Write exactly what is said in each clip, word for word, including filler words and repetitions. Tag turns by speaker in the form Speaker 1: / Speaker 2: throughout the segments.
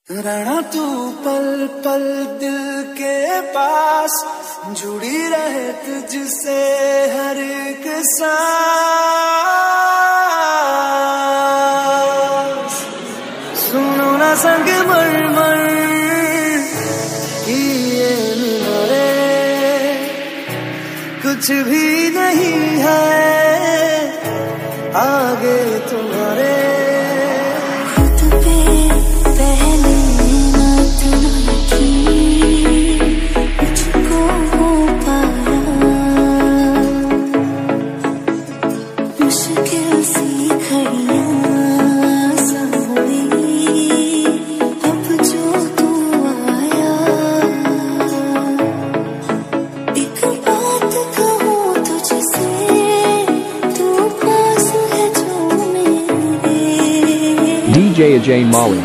Speaker 1: रहना तू पल पल दिल के पास, जुड़ी रहे तुझसे हर एक सांस। सुनो ना संग मर मर कि ये मिलोरे कुछ भी नहीं है आगे तुम्हारे।
Speaker 2: D J Ajay Mali.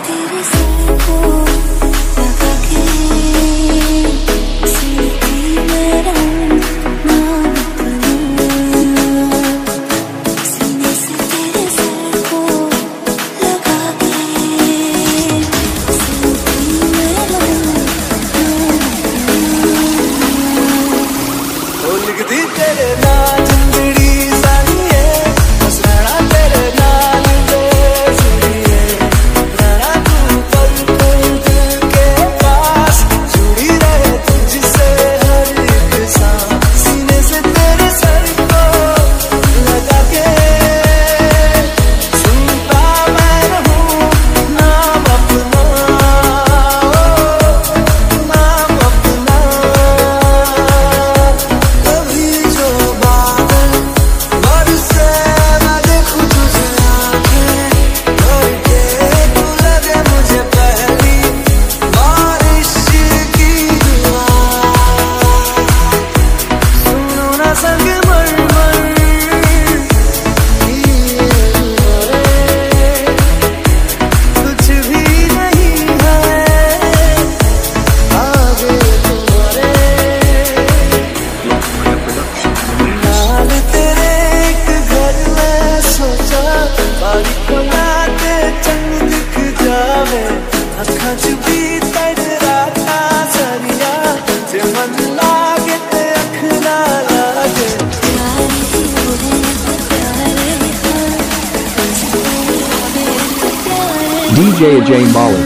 Speaker 2: D J Ajay Mali.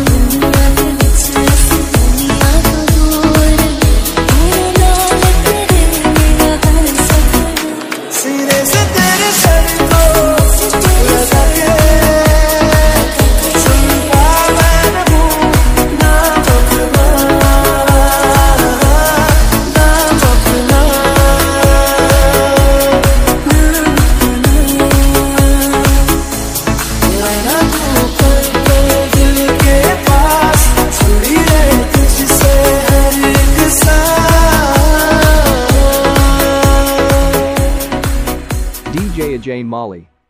Speaker 2: D J Ajay Mali.